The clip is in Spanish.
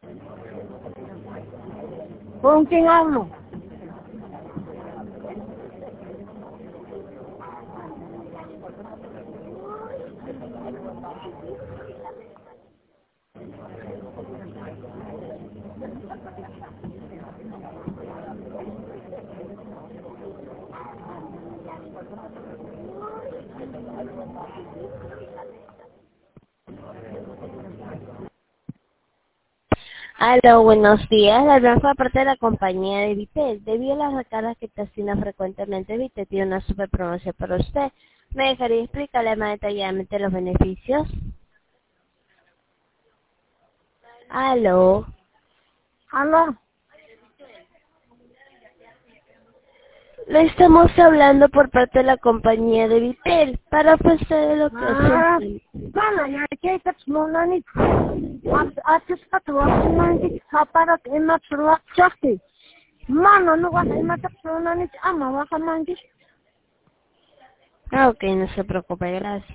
¿Con quién hablo? Aló, buenos días. La hablamos por parte de la compañía de Vitel. Debido a las recargas que te asigna frecuentemente, Vitel tiene una super promoción para usted. ¿Me dejaría explicarle más detalladamente los beneficios? Aló. ¿Aló? Le estamos hablando por parte de la compañía de Vitel para ofrecer lo que Mana, ya kayta tsunani. Atispa tsunani sapara ema tsulat chakti. Mana, no vas a ema tsunani ama vas a mangi. Ah, ok, no se preocupe, gracias.